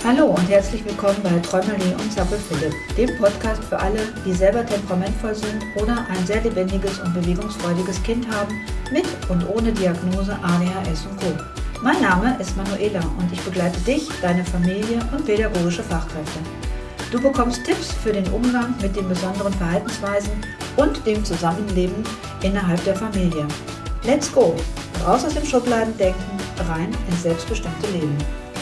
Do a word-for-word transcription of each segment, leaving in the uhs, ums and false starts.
Hallo und herzlich willkommen bei Träumerlee und Zappel Philipp, dem Podcast für alle, die selber temperamentvoll sind oder ein sehr lebendiges und bewegungsfreudiges Kind haben, mit und ohne Diagnose A D H S und Co. Mein Name ist Manuela und ich begleite dich, deine Familie und pädagogische Fachkräfte. Du bekommst Tipps für den Umgang mit den besonderen Verhaltensweisen und dem Zusammenleben innerhalb der Familie. Let's go! Raus aus dem Schubladendenken, rein ins selbstbestimmte Leben.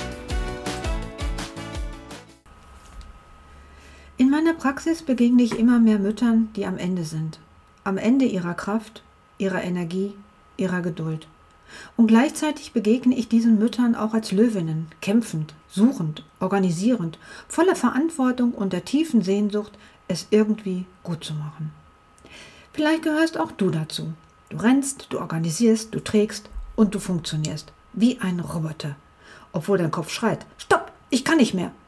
In meiner Praxis begegne ich immer mehr Müttern, die am Ende sind. Am Ende ihrer Kraft, ihrer Energie, ihrer Geduld. Und gleichzeitig begegne ich diesen Müttern auch als Löwinnen, kämpfend, suchend, organisierend, voller Verantwortung und der tiefen Sehnsucht, es irgendwie gut zu machen. Vielleicht gehörst auch du dazu. Du rennst, du organisierst, du trägst und du funktionierst. Wie ein Roboter. Obwohl dein Kopf schreit, stopp, ich kann nicht mehr.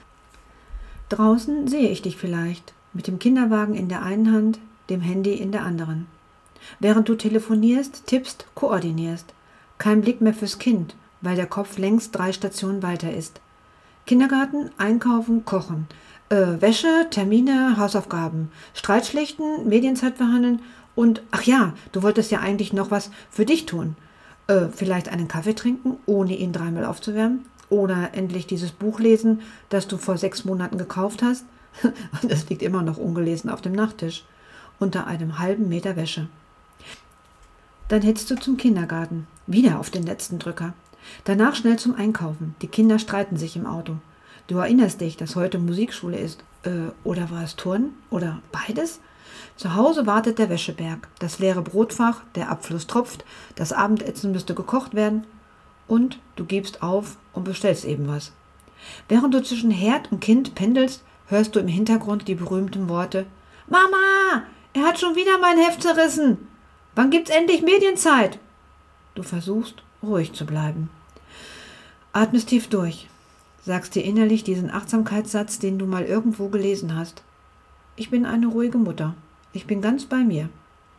Draußen sehe ich dich vielleicht, mit dem Kinderwagen in der einen Hand, dem Handy in der anderen. Während du telefonierst, tippst, koordinierst. Kein Blick mehr fürs Kind, weil der Kopf längst drei Stationen weiter ist. Kindergarten, einkaufen, kochen, äh, Wäsche, Termine, Hausaufgaben, Streit schlichten, Medienzeit verhandeln und, ach ja, du wolltest ja eigentlich noch was für dich tun. Äh, vielleicht einen Kaffee trinken, ohne ihn dreimal aufzuwärmen. Oder endlich dieses Buch lesen, das du vor sechs Monaten gekauft hast. Und es liegt immer noch ungelesen auf dem Nachttisch. Unter einem halben Meter Wäsche. Dann hetzt du zum Kindergarten. Wieder auf den letzten Drücker. Danach schnell zum Einkaufen. Die Kinder streiten sich im Auto. Du erinnerst dich, dass heute Musikschule ist. Äh, oder war es Turnen? Oder beides? Zu Hause wartet der Wäscheberg. Das leere Brotfach, der Abfluss tropft. Das Abendessen müsste gekocht werden. Und du gibst auf und bestellst eben was. Während du zwischen Herd und Kind pendelst, hörst du im Hintergrund die berühmten Worte: Mama, er hat schon wieder mein Heft zerrissen. Wann gibt's endlich Medienzeit? Du versuchst, ruhig zu bleiben. Atmest tief durch. Sagst dir innerlich diesen Achtsamkeitssatz, den du mal irgendwo gelesen hast. Ich bin eine ruhige Mutter. Ich bin ganz bei mir.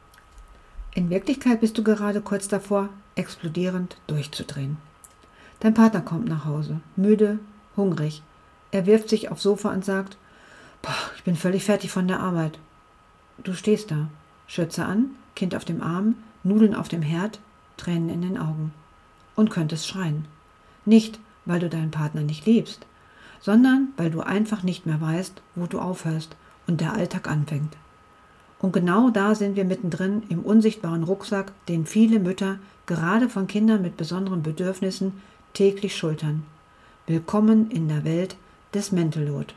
In Wirklichkeit bist du gerade kurz davor, explodierend durchzudrehen. Dein Partner kommt nach Hause, müde, hungrig. Er wirft sich aufs Sofa und sagt: Boah, ich bin völlig fertig von der Arbeit. Du stehst da, Schürze an, Kind auf dem Arm, Nudeln auf dem Herd, Tränen in den Augen. Und könntest schreien. Nicht, weil du deinen Partner nicht liebst, sondern weil du einfach nicht mehr weißt, wo du aufhörst und der Alltag anfängt. Und genau da sind wir mittendrin im unsichtbaren Rucksack, den viele Mütter, gerade von Kindern mit besonderen Bedürfnissen, täglich schultern. Willkommen in der Welt des Mental Load.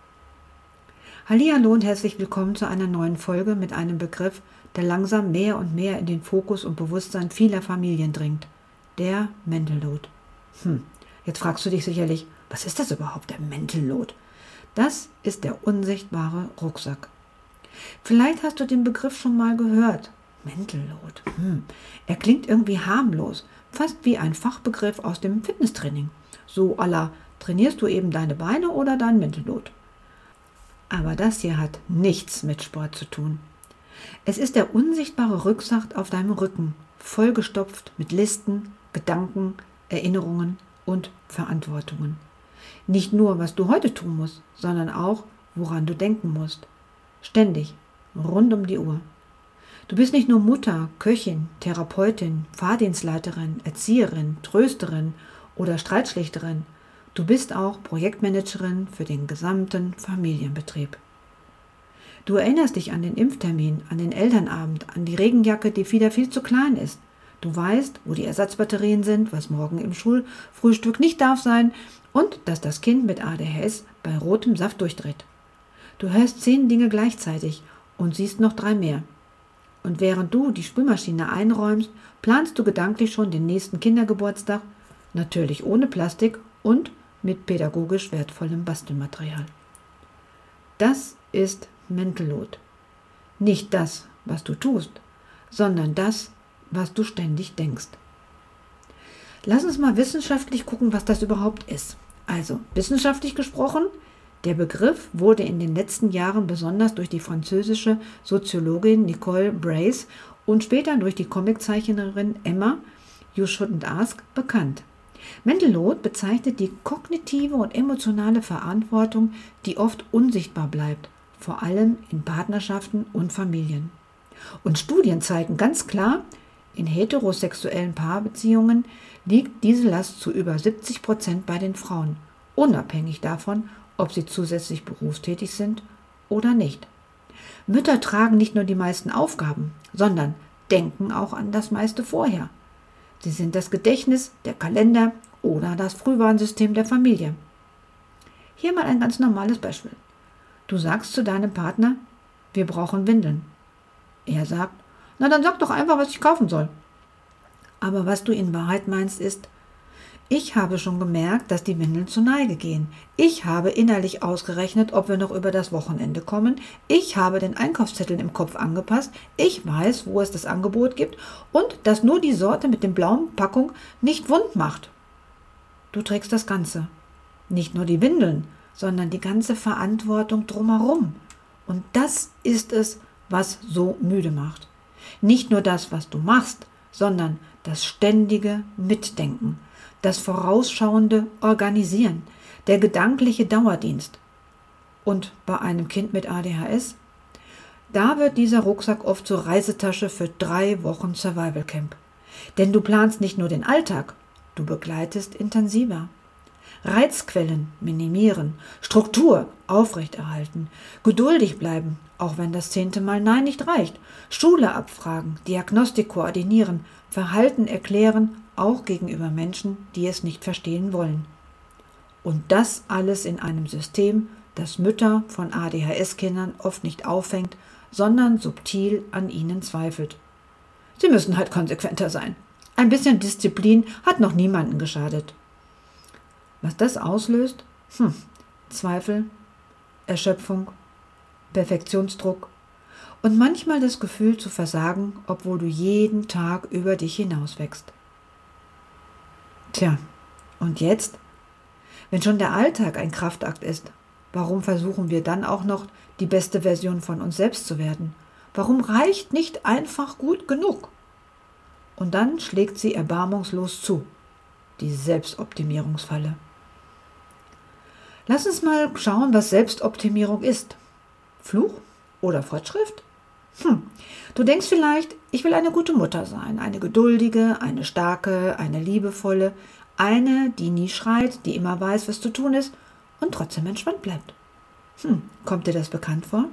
Hallihallo und herzlich willkommen zu einer neuen Folge mit einem Begriff, der langsam mehr und mehr in den Fokus und Bewusstsein vieler Familien dringt. Der Mental Load. Hm, jetzt fragst du dich sicherlich, was ist das überhaupt, der Mental Load? Das ist der unsichtbare Rucksack. Vielleicht hast du den Begriff schon mal gehört. Mental Load. Hm. Er klingt irgendwie harmlos, fast wie ein Fachbegriff aus dem Fitnesstraining. So à la, trainierst du eben deine Beine oder dein Mental Load? Aber das hier hat nichts mit Sport zu tun. Es ist der unsichtbare Rucksack auf deinem Rücken, vollgestopft mit Listen, Gedanken, Erinnerungen und Verantwortungen. Nicht nur, was du heute tun musst, sondern auch, woran du denken musst. Ständig, rund um die Uhr. Du bist nicht nur Mutter, Köchin, Therapeutin, Fahrdienstleiterin, Erzieherin, Trösterin oder Streitschlichterin. Du bist auch Projektmanagerin für den gesamten Familienbetrieb. Du erinnerst dich an den Impftermin, an den Elternabend, an die Regenjacke, die wieder viel zu klein ist. Du weißt, wo die Ersatzbatterien sind, was morgen im Schulfrühstück nicht darf sein und dass das Kind mit A D H S bei rotem Saft durchdreht. Du hörst zehn Dinge gleichzeitig und siehst noch drei mehr. Und während du die Spülmaschine einräumst, planst du gedanklich schon den nächsten Kindergeburtstag, natürlich ohne Plastik und mit pädagogisch wertvollem Bastelmaterial. Das ist Mental Load. Nicht das, was du tust, sondern das, was du ständig denkst. Lass uns mal wissenschaftlich gucken, was das überhaupt ist. Also, wissenschaftlich gesprochen, der Begriff wurde in den letzten Jahren besonders durch die französische Soziologin Nicole Brace und später durch die Comiczeichnerin Emma You Shouldn't Ask bekannt. Mendeloth bezeichnet die kognitive und emotionale Verantwortung, die oft unsichtbar bleibt, vor allem in Partnerschaften und Familien. Und Studien zeigen ganz klar, in heterosexuellen Paarbeziehungen liegt diese Last zu über siebzig Prozent bei den Frauen, unabhängig davon, ob sie zusätzlich berufstätig sind oder nicht. Mütter tragen nicht nur die meisten Aufgaben, sondern denken auch an das meiste vorher. Sie sind das Gedächtnis, der Kalender oder das Frühwarnsystem der Familie. Hier mal ein ganz normales Beispiel. Du sagst zu deinem Partner, wir brauchen Windeln. Er sagt, na dann sag doch einfach, was ich kaufen soll. Aber was du in Wahrheit meinst ist, ich habe schon gemerkt, dass die Windeln zur Neige gehen. Ich habe innerlich ausgerechnet, ob wir noch über das Wochenende kommen. Ich habe den Einkaufszettel im Kopf angepasst. Ich weiß, wo es das Angebot gibt und dass nur die Sorte mit dem blauen Packung nicht wund macht. Du trägst das Ganze. Nicht nur die Windeln, sondern die ganze Verantwortung drumherum. Und das ist es, was so müde macht. Nicht nur das, was du machst, sondern das ständige Mitdenken, das vorausschauende Organisieren, der gedankliche Dauerdienst. Und bei einem Kind mit A D H S, da wird dieser Rucksack oft zur Reisetasche für drei Wochen Survival Camp. Denn du planst nicht nur den Alltag, du begleitest intensiver. Reizquellen minimieren, Struktur aufrechterhalten, geduldig bleiben, auch wenn das zehnte Mal Nein nicht reicht, Schule abfragen, Diagnostik koordinieren, Verhalten erklären, auch gegenüber Menschen, die es nicht verstehen wollen. Und das alles in einem System, das Mütter von A D H S-Kindern oft nicht auffängt, sondern subtil an ihnen zweifelt. Sie müssen halt konsequenter sein. Ein bisschen Disziplin hat noch niemandem geschadet. Was das auslöst? Hm, Zweifel, Erschöpfung, Perfektionsdruck und manchmal das Gefühl zu versagen, obwohl du jeden Tag über dich hinauswächst. Tja, und jetzt? Wenn schon der Alltag ein Kraftakt ist, warum versuchen wir dann auch noch, die beste Version von uns selbst zu werden? Warum reicht nicht einfach gut genug? Und dann schlägt sie erbarmungslos zu, die Selbstoptimierungsfalle. Lass uns mal schauen, was Selbstoptimierung ist. Fluch oder Fortschritt? Hm. Du denkst vielleicht, ich will eine gute Mutter sein, eine geduldige, eine starke, eine liebevolle, eine, die nie schreit, die immer weiß, was zu tun ist und trotzdem entspannt bleibt. Hm. Kommt dir das bekannt vor?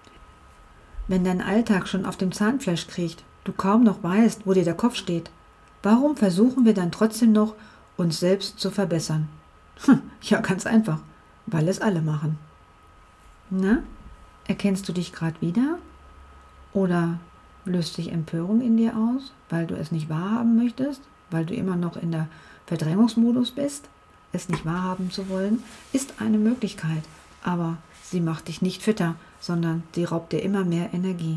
Wenn dein Alltag schon auf dem Zahnfleisch kriecht, du kaum noch weißt, wo dir der Kopf steht, warum versuchen wir dann trotzdem noch, uns selbst zu verbessern? Hm. Ja, ganz einfach. Weil es alle machen. Na, erkennst du dich gerade wieder? Oder löst sich Empörung in dir aus, weil du es nicht wahrhaben möchtest? Weil du immer noch in der Verdrängungsmodus bist? Es nicht wahrhaben zu wollen, ist eine Möglichkeit. Aber sie macht dich nicht fitter, sondern sie raubt dir immer mehr Energie.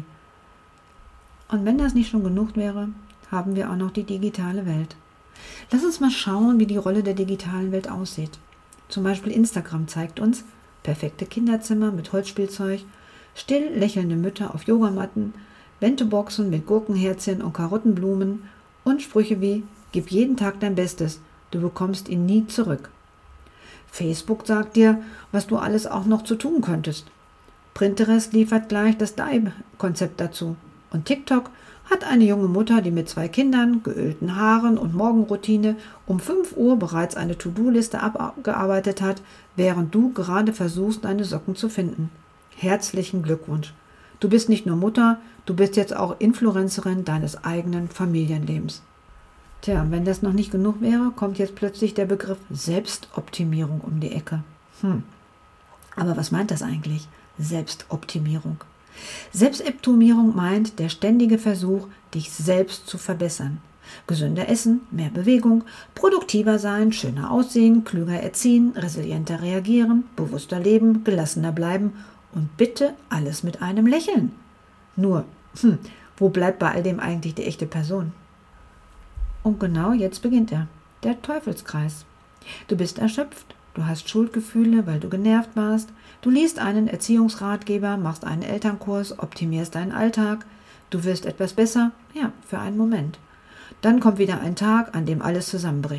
Und wenn das nicht schon genug wäre, haben wir auch noch die digitale Welt. Lass uns mal schauen, wie die Rolle der digitalen Welt aussieht. Zum Beispiel Instagram zeigt uns perfekte Kinderzimmer mit Holzspielzeug, still lächelnde Mütter auf Yogamatten, Bento-Boxen mit Gurkenherzchen und Karottenblumen und Sprüche wie »Gib jeden Tag dein Bestes, du bekommst ihn nie zurück«. Facebook sagt dir, was du alles auch noch zu tun könntest. Pinterest liefert gleich das Dive-Konzept dazu. Und TikTok hat eine junge Mutter, die mit zwei Kindern, geölten Haaren und Morgenroutine um fünf Uhr bereits eine To-Do-Liste abgearbeitet hat, während du gerade versuchst, deine Socken zu finden. Herzlichen Glückwunsch. Du bist nicht nur Mutter, du bist jetzt auch Influencerin deines eigenen Familienlebens. Tja, wenn das noch nicht genug wäre, kommt jetzt plötzlich der Begriff Selbstoptimierung um die Ecke. Hm. Aber was meint das eigentlich? Selbstoptimierung. Selbstoptimierung meint der ständige Versuch, dich selbst zu verbessern. Gesünder essen, mehr Bewegung, produktiver sein, schöner aussehen, klüger erziehen, resilienter reagieren, bewusster leben, gelassener bleiben und bitte alles mit einem Lächeln. Nur, hm, wo bleibt bei all dem eigentlich die echte Person? Und genau jetzt beginnt er, der Teufelskreis. Du bist erschöpft. Du hast Schuldgefühle, weil du genervt warst. Du liest einen Erziehungsratgeber, machst einen Elternkurs, optimierst deinen Alltag. Du wirst etwas besser, ja, für einen Moment. Dann kommt wieder ein Tag, an dem alles zusammenbricht.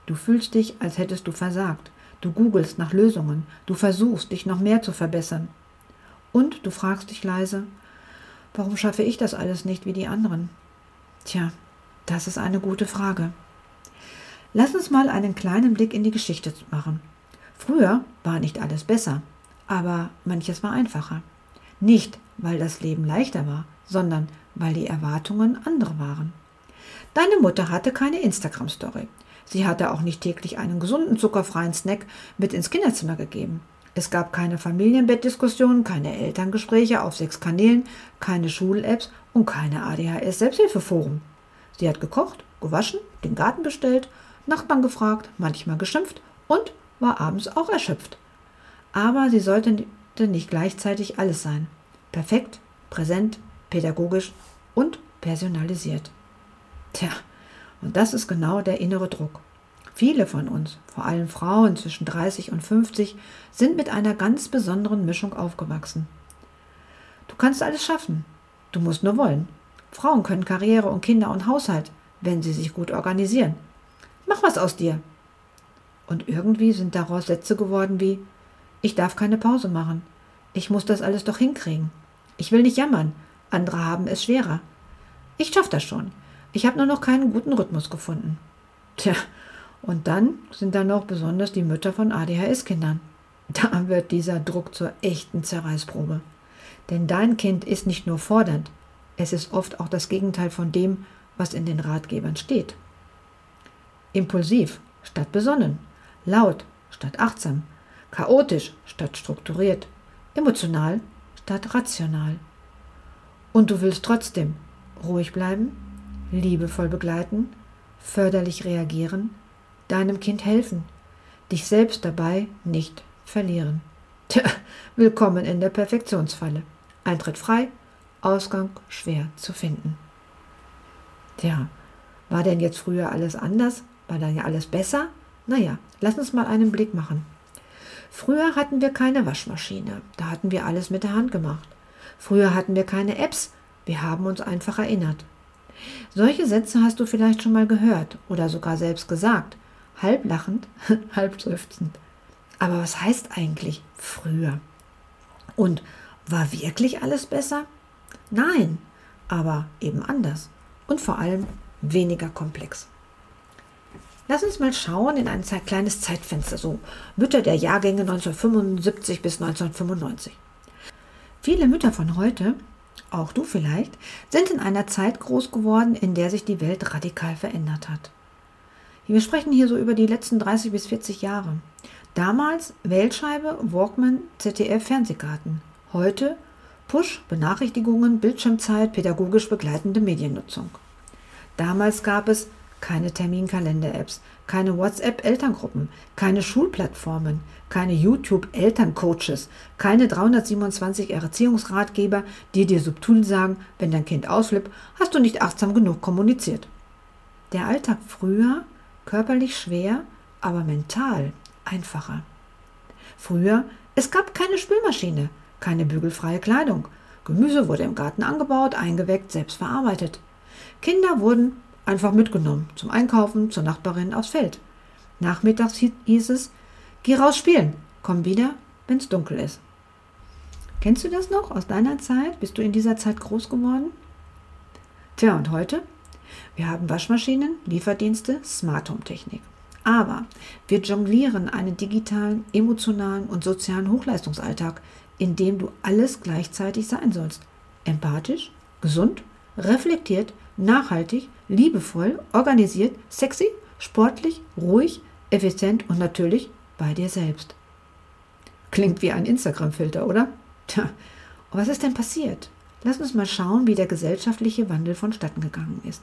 Du fühlst dich, als hättest du versagt. Du googelst nach Lösungen. Du versuchst, dich noch mehr zu verbessern. Und du fragst dich leise, warum schaffe ich das alles nicht wie die anderen? Tja, das ist eine gute Frage. Lass uns mal einen kleinen Blick in die Geschichte machen. Früher war nicht alles besser, aber manches war einfacher. Nicht, weil das Leben leichter war, sondern weil die Erwartungen andere waren. Deine Mutter hatte keine Instagram-Story. Sie hatte auch nicht täglich einen gesunden, zuckerfreien Snack mit ins Kinderzimmer gegeben. Es gab keine Familienbettdiskussionen, keine Elterngespräche auf sechs Kanälen, keine Schul-Apps und keine A D H S-Selbsthilfeforen. Sie hat gekocht, gewaschen, den Garten bestellt, Nachbarn gefragt, manchmal geschimpft und war abends auch erschöpft. Aber sie sollte nicht gleichzeitig alles sein. Perfekt, präsent, pädagogisch und personalisiert. Tja, und das ist genau der innere Druck. Viele von uns, vor allem Frauen zwischen dreißig und fünfzig, sind mit einer ganz besonderen Mischung aufgewachsen. Du kannst alles schaffen. Du musst nur wollen. Frauen können Karriere und Kinder und Haushalt, wenn sie sich gut organisieren. Mach was aus dir. Und irgendwie sind daraus Sätze geworden wie: Ich darf keine Pause machen. Ich muss das alles doch hinkriegen. Ich will nicht jammern. Andere haben es schwerer. Ich schaff das schon. Ich habe nur noch keinen guten Rhythmus gefunden. Tja, und dann sind da noch besonders die Mütter von A D H S-Kindern. Da wird dieser Druck zur echten Zerreißprobe. Denn dein Kind ist nicht nur fordernd, es ist oft auch das Gegenteil von dem, was in den Ratgebern steht. Impulsiv statt besonnen, laut statt achtsam, chaotisch statt strukturiert, emotional statt rational. Und du willst trotzdem ruhig bleiben, liebevoll begleiten, förderlich reagieren, deinem Kind helfen, dich selbst dabei nicht verlieren. Tja, willkommen in der Perfektionsfalle. Eintritt frei, Ausgang schwer zu finden. Tja, war denn jetzt früher alles anders? War dann ja alles besser? Naja, lass uns mal einen Blick machen. Früher hatten wir keine Waschmaschine, da hatten wir alles mit der Hand gemacht. Früher hatten wir keine Apps, wir haben uns einfach erinnert. Solche Sätze hast du vielleicht schon mal gehört oder sogar selbst gesagt, halb lachend, halb seufzend. Aber was heißt eigentlich früher? Und war wirklich alles besser? Nein, aber eben anders und vor allem weniger komplex. Lass uns mal schauen in ein kleines Zeitfenster, so Mütter der Jahrgänge neunzehnhundertfünfundsiebzig bis neunzehnhundertfünfundneunzig. Viele Mütter von heute, auch du vielleicht, sind in einer Zeit groß geworden, in der sich die Welt radikal verändert hat. Wir sprechen hier so über die letzten dreißig bis vierzig Jahre. Damals Wählscheibe, Walkman, Z D F, Fernsehgarten. Heute Push, Benachrichtigungen, Bildschirmzeit, pädagogisch begleitende Mediennutzung. Damals gab es keine Terminkalender-Apps, keine WhatsApp-Elterngruppen, keine Schulplattformen, keine YouTube-Elterncoaches, keine dreihundertsiebenundzwanzig Erziehungsratgeber, die dir subtil sagen, wenn dein Kind ausflippt, hast du nicht achtsam genug kommuniziert. Der Alltag früher, körperlich schwer, aber mental einfacher. Früher, es gab keine Spülmaschine, keine bügelfreie Kleidung. Gemüse wurde im Garten angebaut, eingeweckt, selbst verarbeitet. Kinder wurden einfach mitgenommen, zum Einkaufen, zur Nachbarin aufs Feld. Nachmittags hieß es, geh raus spielen, komm wieder, wenn's dunkel ist. Kennst du das noch aus deiner Zeit? Bist du in dieser Zeit groß geworden? Tja, und heute? Wir haben Waschmaschinen, Lieferdienste, Smart Home Technik. Aber wir jonglieren einen digitalen, emotionalen und sozialen Hochleistungsalltag, in dem du alles gleichzeitig sein sollst. Empathisch, gesund, reflektiert, nachhaltig, liebevoll, organisiert, sexy, sportlich, ruhig, effizient und natürlich bei dir selbst. Klingt wie ein Instagram-Filter, oder? Tja, und was ist denn passiert? Lass uns mal schauen, wie der gesellschaftliche Wandel vonstatten gegangen ist.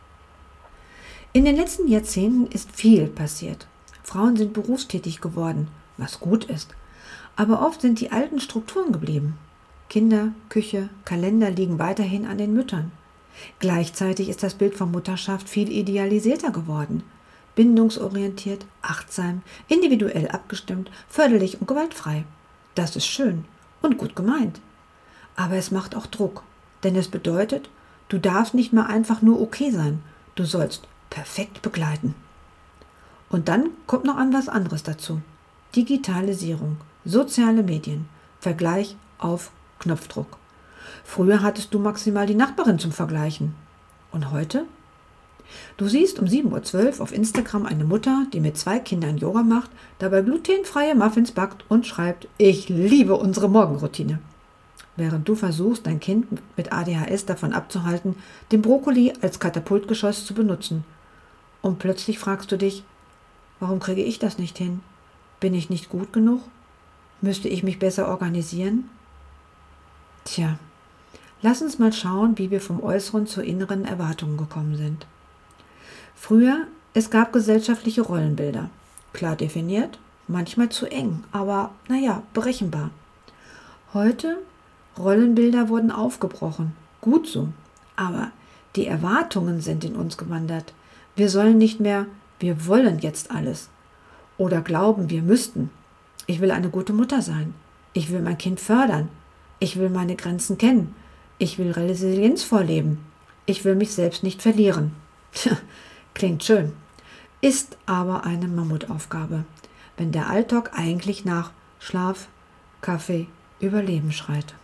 In den letzten Jahrzehnten ist viel passiert. Frauen sind berufstätig geworden, was gut ist. Aber oft sind die alten Strukturen geblieben. Kinder, Küche, Kalender liegen weiterhin an den Müttern. Gleichzeitig ist das Bild von Mutterschaft viel idealisierter geworden. Bindungsorientiert, achtsam, individuell abgestimmt, förderlich und gewaltfrei. Das ist schön und gut gemeint. Aber es macht auch Druck, denn es bedeutet, du darfst nicht mehr einfach nur okay sein, du sollst perfekt begleiten. Und dann kommt noch an was anderes dazu. Digitalisierung, soziale Medien, Vergleich auf Knopfdruck. Früher hattest du maximal die Nachbarin zum Vergleichen. Und heute? Du siehst um sieben Uhr zwölf auf Instagram eine Mutter, die mit zwei Kindern Yoga macht, dabei glutenfreie Muffins backt und schreibt, ich liebe unsere Morgenroutine. Während du versuchst, dein Kind mit A D H S davon abzuhalten, den Brokkoli als Katapultgeschoss zu benutzen. Und plötzlich fragst du dich, warum kriege ich das nicht hin? Bin ich nicht gut genug? Müsste ich mich besser organisieren? Tja, lass uns mal schauen, wie wir vom äußeren zu inneren Erwartungen gekommen sind. Früher, es gab gesellschaftliche Rollenbilder. Klar definiert, manchmal zu eng, aber naja, berechenbar. Heute, Rollenbilder wurden aufgebrochen. Gut so. Aber die Erwartungen sind in uns gewandert. Wir sollen nicht mehr, wir wollen jetzt alles. Oder glauben, wir müssten. Ich will eine gute Mutter sein. Ich will mein Kind fördern. Ich will meine Grenzen kennen. Ich will Resilienz vorleben. Ich will mich selbst nicht verlieren. Klingt schön. Ist aber eine Mammutaufgabe, wenn der Alltag eigentlich nach Schlaf, Kaffee, Überleben schreit.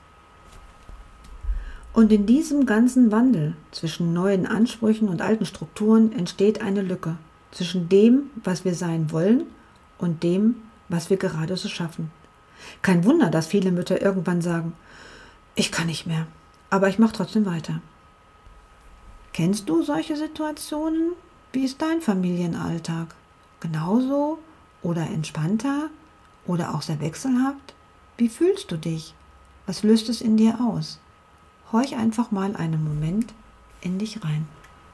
Und in diesem ganzen Wandel zwischen neuen Ansprüchen und alten Strukturen entsteht eine Lücke zwischen dem, was wir sein wollen, und dem, was wir gerade so schaffen. Kein Wunder, dass viele Mütter irgendwann sagen, ich kann nicht mehr, aber ich mache trotzdem weiter. Kennst du solche Situationen? Wie ist dein Familienalltag? Genauso oder entspannter oder auch sehr wechselhaft? Wie fühlst du dich? Was löst es in dir aus? Horch einfach mal einen Moment in dich rein.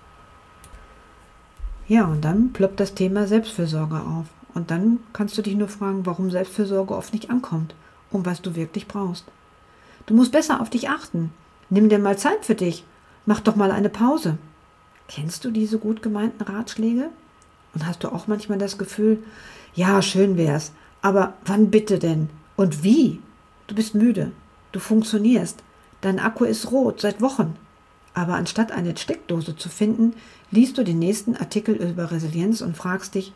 Ja, und dann ploppt das Thema Selbstfürsorge auf. Und dann kannst du dich nur fragen, warum Selbstfürsorge oft nicht ankommt und was du wirklich brauchst. Du musst besser auf dich achten. Nimm dir mal Zeit für dich. Mach doch mal eine Pause. Kennst du diese gut gemeinten Ratschläge? Und hast du auch manchmal das Gefühl, ja, schön wär's, aber wann bitte denn? Und wie? Du bist müde. Du funktionierst. Dein Akku ist rot seit Wochen. Aber anstatt eine Steckdose zu finden, liest du den nächsten Artikel über Resilienz und fragst dich,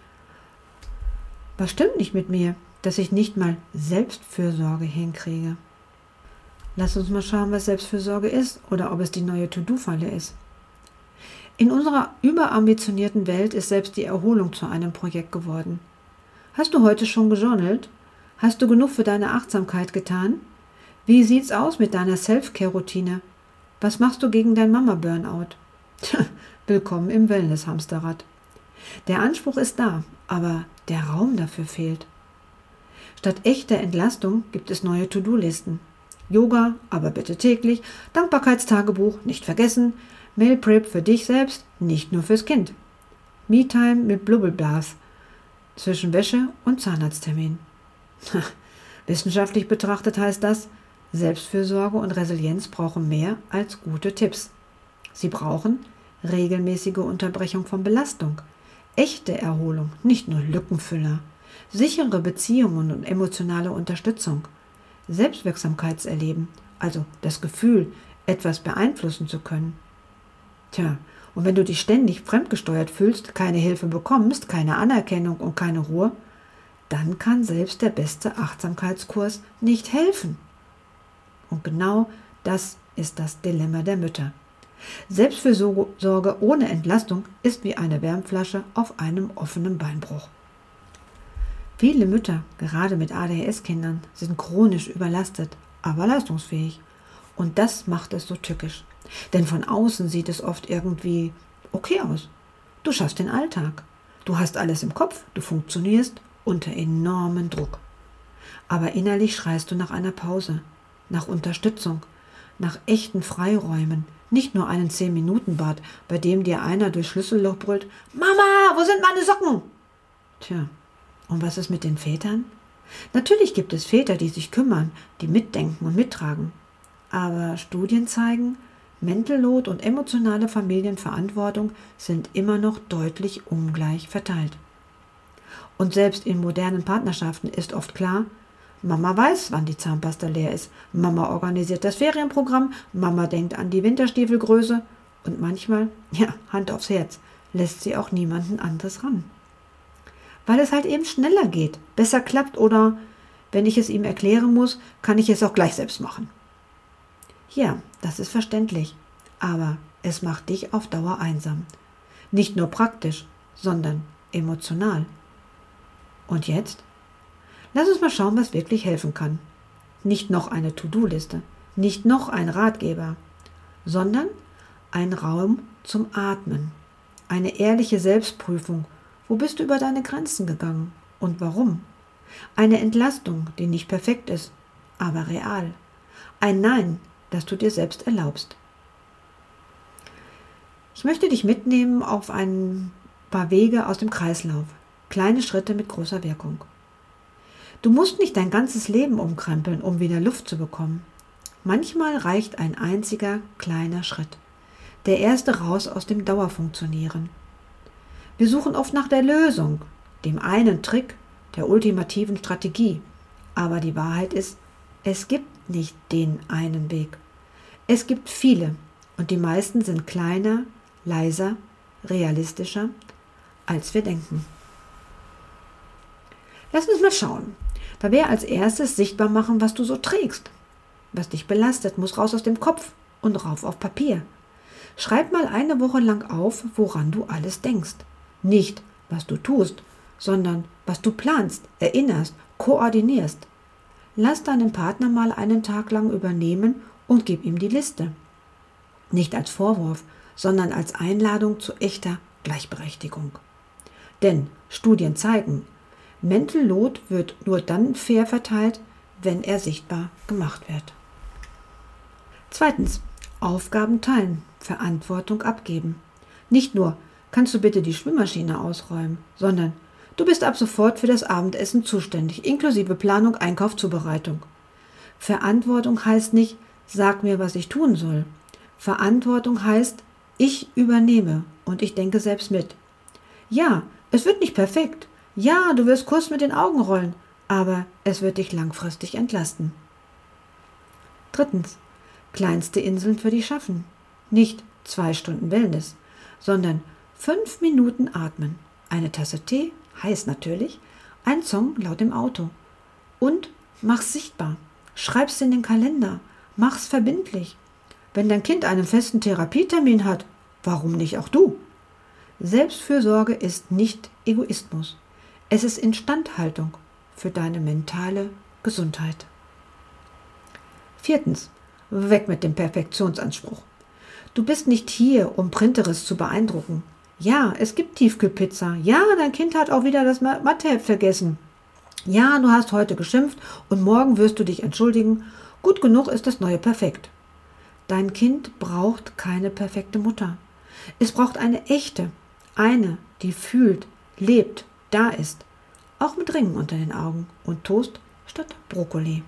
was stimmt nicht mit mir, dass ich nicht mal Selbstfürsorge hinkriege? Lass uns mal schauen, was Selbstfürsorge ist oder ob es die neue To-Do-Falle ist. In unserer überambitionierten Welt ist selbst die Erholung zu einem Projekt geworden. Hast du heute schon gejournalt? Hast du genug für deine Achtsamkeit getan? Wie sieht's aus mit deiner Self-Care-Routine? Was machst du gegen dein Mama-Burnout? Tja, willkommen im Wellness-Hamsterrad. Der Anspruch ist da, aber der Raum dafür fehlt. Statt echter Entlastung gibt es neue To-Do-Listen. Yoga, aber bitte täglich, Dankbarkeitstagebuch, nicht vergessen, Meal Prep für dich selbst, nicht nur fürs Kind. Me-Time mit Blubbelbath, zwischen Wäsche und Zahnarzttermin. Wissenschaftlich betrachtet heißt das, Selbstfürsorge und Resilienz brauchen mehr als gute Tipps. Sie brauchen regelmäßige Unterbrechung von Belastung, echte Erholung, nicht nur Lückenfüller, sichere Beziehungen und emotionale Unterstützung, Selbstwirksamkeitserleben, also das Gefühl, etwas beeinflussen zu können. Tja, und wenn du dich ständig fremdgesteuert fühlst, keine Hilfe bekommst, keine Anerkennung und keine Ruhe, dann kann selbst der beste Achtsamkeitskurs nicht helfen. Und genau das ist das Dilemma der Mütter. Selbstfürsorge ohne Entlastung ist wie eine Wärmflasche auf einem offenen Beinbruch. Viele Mütter, gerade mit A D H S-Kindern, sind chronisch überlastet, aber leistungsfähig. Und das macht es so tückisch. Denn von außen sieht es oft irgendwie okay aus. Du schaffst den Alltag. Du hast alles im Kopf, du funktionierst unter enormem Druck. Aber innerlich schreist du nach einer Pause, nach Unterstützung, nach echten Freiräumen, nicht nur einen zehn-Minuten-Bad, bei dem dir einer durch Schlüsselloch brüllt, Mama, wo sind meine Socken? Tja, und was ist mit den Vätern? Natürlich gibt es Väter, die sich kümmern, die mitdenken und mittragen. Aber Studien zeigen, Mental Load und emotionale Familienverantwortung sind immer noch deutlich ungleich verteilt. Und selbst in modernen Partnerschaften ist oft klar, Mama weiß, wann die Zahnpasta leer ist, Mama organisiert das Ferienprogramm, Mama denkt an die Winterstiefelgröße und manchmal, ja, Hand aufs Herz, lässt sie auch niemanden anderes ran. weil es halt eben schneller geht, besser klappt oder, wenn ich es ihm erklären muss, kann ich es auch gleich selbst machen. Ja, das ist verständlich, aber es macht dich auf Dauer einsam. Nicht nur praktisch, sondern emotional. Und jetzt? Lass uns mal schauen, was wirklich helfen kann. Nicht noch eine To-Do-Liste, nicht noch ein Ratgeber, sondern ein Raum zum Atmen. Eine ehrliche Selbstprüfung. Wo bist du über deine Grenzen gegangen und warum? Eine Entlastung, die nicht perfekt ist, aber real. Ein Nein, das du dir selbst erlaubst. Ich möchte dich mitnehmen auf ein paar Wege aus dem Kreislauf. Kleine Schritte mit großer Wirkung. Du musst nicht dein ganzes Leben umkrempeln, um wieder Luft zu bekommen. Manchmal reicht ein einziger kleiner Schritt. Der erste raus aus dem Dauerfunktionieren. Wir suchen oft nach der Lösung, dem einen Trick, der ultimativen Strategie. Aber die Wahrheit ist, es gibt nicht den einen Weg. Es gibt viele und die meisten sind kleiner, leiser, realistischer, als wir denken. Lass uns mal schauen. Da wäre als erstes sichtbar machen, was du so trägst. Was dich belastet, muss raus aus dem Kopf und rauf auf Papier. Schreib mal eine Woche lang auf, woran du alles denkst. Nicht, was du tust, sondern was du planst, erinnerst, koordinierst. Lass deinen Partner mal einen Tag lang übernehmen und gib ihm die Liste. Nicht als Vorwurf, sondern als Einladung zu echter Gleichberechtigung. Denn Studien zeigen, Mental Load wird nur dann fair verteilt, wenn er sichtbar gemacht wird. Zweitens, Aufgaben teilen, Verantwortung abgeben. Nicht nur, kannst du bitte die Spülmaschine ausräumen, sondern du bist ab sofort für das Abendessen zuständig, inklusive Planung, Einkauf, Zubereitung. Verantwortung heißt nicht, sag mir, was ich tun soll. Verantwortung heißt, ich übernehme und ich denke selbst mit. Ja, es wird nicht perfekt. Ja, du wirst kurz mit den Augen rollen, aber es wird dich langfristig entlasten. Drittens, kleinste Inseln für dich schaffen. Nicht zwei Stunden Wellness, sondern fünf Minuten atmen, eine Tasse Tee, heiß natürlich, ein Song laut im Auto. Und mach's sichtbar, schreib's in den Kalender, mach's verbindlich. Wenn dein Kind einen festen Therapietermin hat, warum nicht auch du? Selbstfürsorge ist nicht Egoismus. Es ist Instandhaltung für deine mentale Gesundheit. Viertens, weg mit dem Perfektionsanspruch. Du bist nicht hier, um Printeres zu beeindrucken. Ja, es gibt Tiefkühlpizza. Ja, dein Kind hat auch wieder das Matheheft vergessen. Ja, du hast heute geschimpft und morgen wirst du dich entschuldigen. Gut genug ist das neue Perfekt. Dein Kind braucht keine perfekte Mutter. Es braucht eine echte, eine, die fühlt, lebt, da ist. Auch mit Ringen unter den Augen und Toast statt Brokkoli.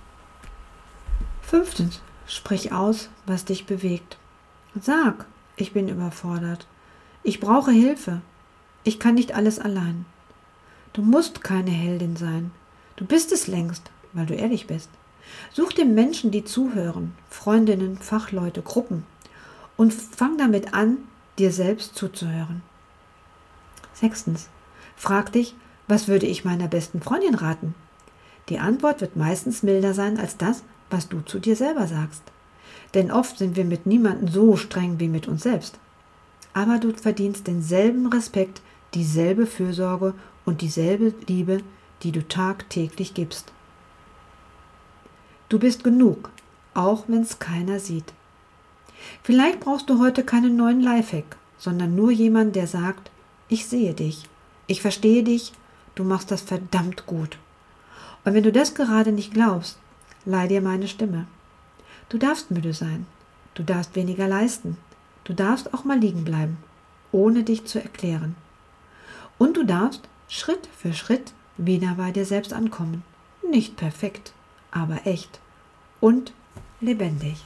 Fünftens, sprich aus, was dich bewegt. Sag, ich bin überfordert. Ich brauche Hilfe. Ich kann nicht alles allein. Du musst keine Heldin sein. Du bist es längst, weil du ehrlich bist. Such dir Menschen, die zuhören, Freundinnen, Fachleute, Gruppen und fang damit an, dir selbst zuzuhören. Sechstens, frag dich, was würde ich meiner besten Freundin raten? Die Antwort wird meistens milder sein als das, was du zu dir selber sagst. Denn oft sind wir mit niemandem so streng wie mit uns selbst. Aber du verdienst denselben Respekt, dieselbe Fürsorge und dieselbe Liebe, die du tagtäglich gibst. Du bist genug, auch wenn es keiner sieht. Vielleicht brauchst du heute keinen neuen Lifehack, sondern nur jemanden, der sagt, ich sehe dich, ich verstehe dich, du machst das verdammt gut. Und wenn du das gerade nicht glaubst, leih dir meine Stimme. Du darfst müde sein, du darfst weniger leisten, du darfst auch mal liegen bleiben, ohne dich zu erklären. Und du darfst Schritt für Schritt wieder bei dir selbst ankommen. Nicht perfekt, aber echt und lebendig.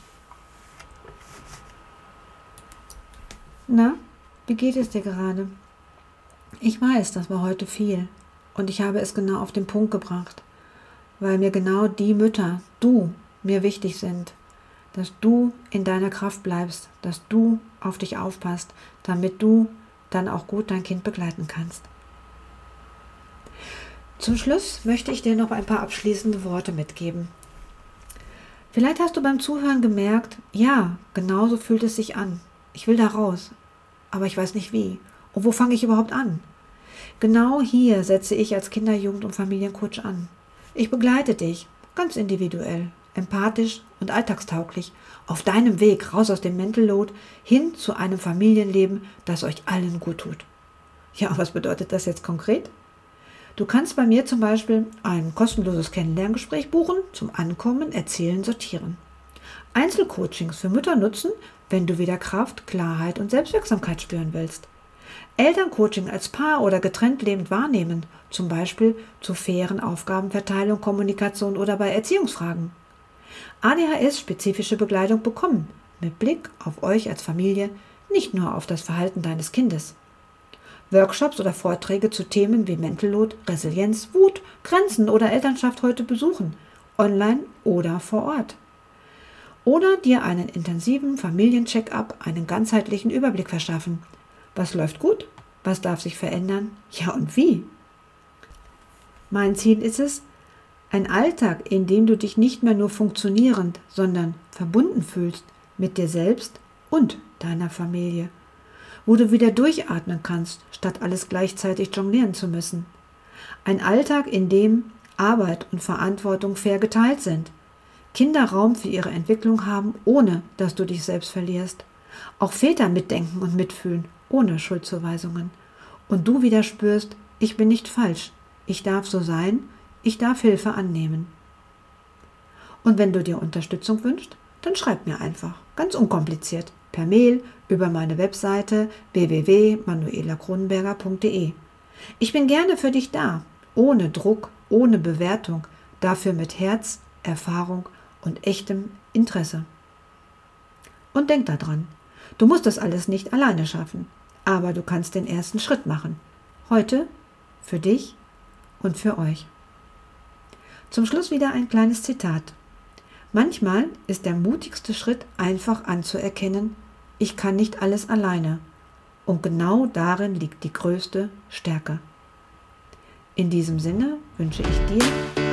Na, wie geht es dir gerade? Ich weiß, das war heute viel und ich habe es genau auf den Punkt gebracht, weil mir genau die Mütter, du, mir wichtig sind, dass du in deiner Kraft bleibst, dass du auf dich aufpasst, damit du dann auch gut dein Kind begleiten kannst. Zum Schluss möchte ich dir noch ein paar abschließende Worte mitgeben. Vielleicht hast du beim Zuhören gemerkt, ja, genauso fühlt es sich an. Ich will da raus, aber ich weiß nicht wie. Und wo fange ich überhaupt an? Genau hier setze ich als Kinder-, Jugend- und Familiencoach an. Ich begleite dich, ganz individuell, empathisch und alltagstauglich, auf deinem Weg raus aus dem Mental Load hin zu einem Familienleben, das euch allen gut tut. Ja, was bedeutet das jetzt konkret? Du kannst bei mir zum Beispiel ein kostenloses Kennenlerngespräch buchen zum Ankommen, Erzählen, Sortieren. Einzelcoachings für Mütter nutzen, wenn du wieder Kraft, Klarheit und Selbstwirksamkeit spüren willst. Elterncoaching als Paar oder getrennt lebend wahrnehmen, zum Beispiel zu fairen Aufgabenverteilung, Kommunikation oder bei Erziehungsfragen. A D H S-spezifische Begleitung bekommen, mit Blick auf euch als Familie, nicht nur auf das Verhalten deines Kindes. Workshops oder Vorträge zu Themen wie Mental Load, Resilienz, Wut, Grenzen oder Elternschaft heute besuchen, online oder vor Ort. Oder dir einen intensiven Familien-Check-up, einen ganzheitlichen Überblick verschaffen. Was läuft gut? Was darf sich verändern? Ja, und wie? Mein Ziel ist es, ein Alltag, in dem du dich nicht mehr nur funktionierend, sondern verbunden fühlst mit dir selbst und deiner Familie. Wo du wieder durchatmen kannst, statt alles gleichzeitig jonglieren zu müssen. Ein Alltag, in dem Arbeit und Verantwortung fair geteilt sind. Kinder Raum für ihre Entwicklung haben, ohne dass du dich selbst verlierst. Auch Väter mitdenken und mitfühlen, ohne Schuldzuweisungen. Und du wieder spürst, ich bin nicht falsch, ich darf so sein, ich darf Hilfe annehmen. Und wenn du dir Unterstützung wünschst, dann schreib mir einfach, ganz unkompliziert, per Mail über meine Webseite w w w punkt manuela kronenberger punkt de. Ich bin gerne für dich da, ohne Druck, ohne Bewertung, dafür mit Herz, Erfahrung und echtem Interesse. Und denk daran, du musst das alles nicht alleine schaffen, aber du kannst den ersten Schritt machen. Heute für dich und für euch. Zum Schluss wieder ein kleines Zitat. Manchmal ist der mutigste Schritt einfach anzuerkennen, ich kann nicht alles alleine. Und genau darin liegt die größte Stärke. In diesem Sinne wünsche ich dir